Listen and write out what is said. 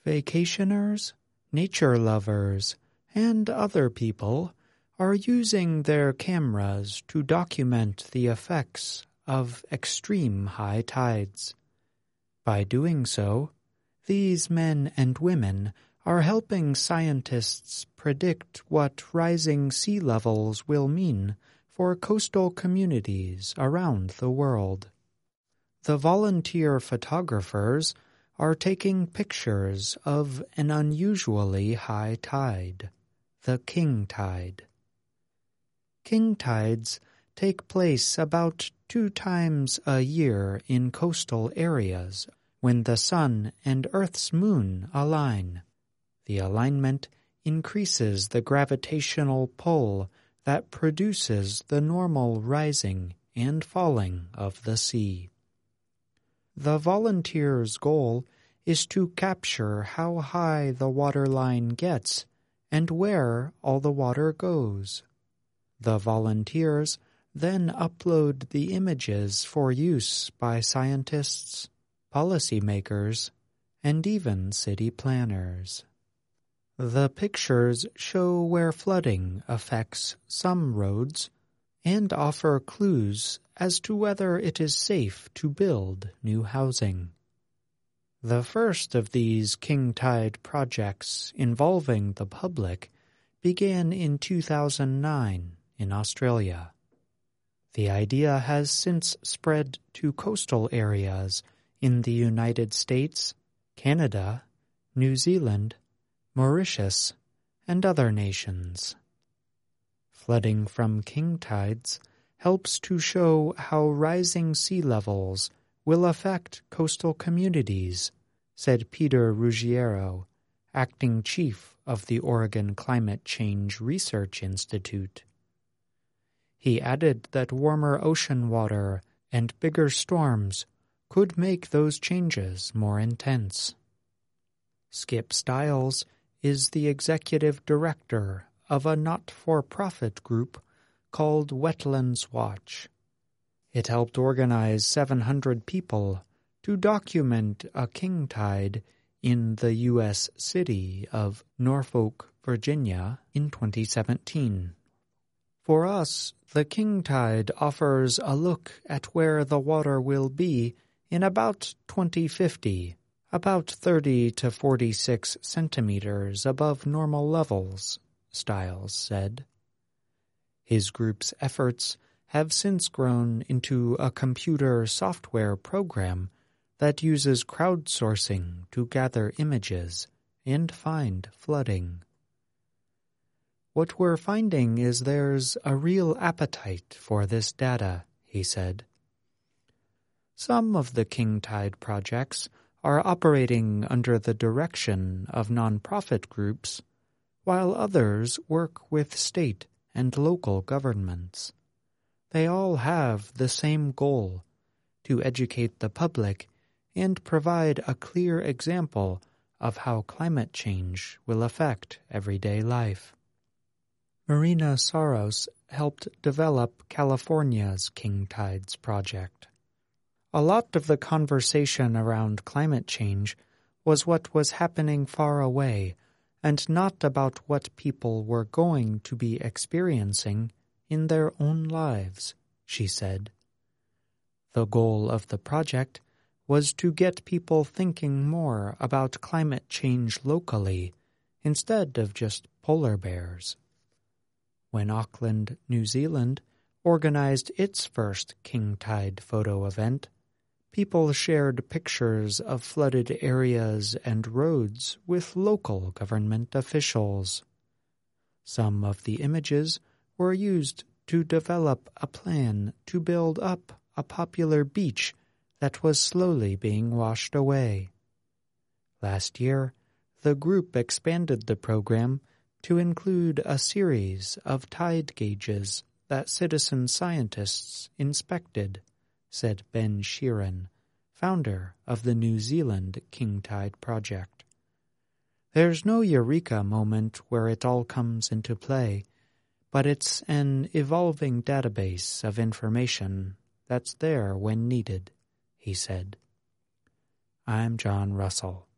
Vacationers, nature lovers, and other people are using their cameras to document the effects of extreme high tides. By doing so, these men and women are helping scientists predict what rising sea levels will mean for coastal communities around the world. The volunteer photographers are taking pictures of an unusually high tide, the king tide. King tides take place about 2 times a year in coastal areas when the sun and Earth's moon align. The alignment increases the gravitational pull that produces the normal rising and falling of the sea. The volunteers' goal is to capture how high the waterline gets and where all the water goes. The volunteers then upload the images for use by scientists, policymakers, and even city planners. The pictures show where flooding affects some roads and offer clues as to whether it is safe to build new housing. The first of these king tide projects involving the public began in 2009 in Australia. The idea has since spread to coastal areas in the United States, Canada, New Zealand, Mauritius, and other nations. Flooding from king tides helps to show how rising sea levels will affect coastal communities, said Peter Ruggiero, acting chief of the Oregon Climate Change Research Institute. He added that warmer ocean water and bigger storms could make those changes more intense. Skip Stiles is the executive director of a not-for-profit group called Wetlands Watch. It helped organize 700 people to document a king tide in the U.S. city of Norfolk, Virginia in 2017. For us, the king tide offers a look at where the water will be in about 2050, about 30 to 46 centimeters above normal levels, Stiles said. His group's efforts have since grown into a computer software program that uses crowdsourcing to gather images and find flooding. What we're finding is there's a real appetite for this data, he said. Some of the king tide projects are operating under the direction of nonprofit groups, while others work with state and local governments. They all have the same goal, to educate the public and provide a clear example of how climate change will affect everyday life. Marina Saros helped develop California's King Tides project. A lot of the conversation around climate change was what was happening far away and not about what people were going to be experiencing in their own lives, she said. The goal of the project was to get people thinking more about climate change locally instead of just polar bears. When Auckland, New Zealand, organized its first King Tide photo event, people shared pictures of flooded areas and roads with local government officials. Some of the images were used to develop a plan to build up a popular beach that was slowly being washed away. Last year, the group expanded the program to include a series of tide gauges that citizen scientists inspected, said Ben Sheeran, founder of the New Zealand King Tide Project. There's no eureka moment where it all comes into play, but it's an evolving database of information that's there when needed, he said. I'm John Russell.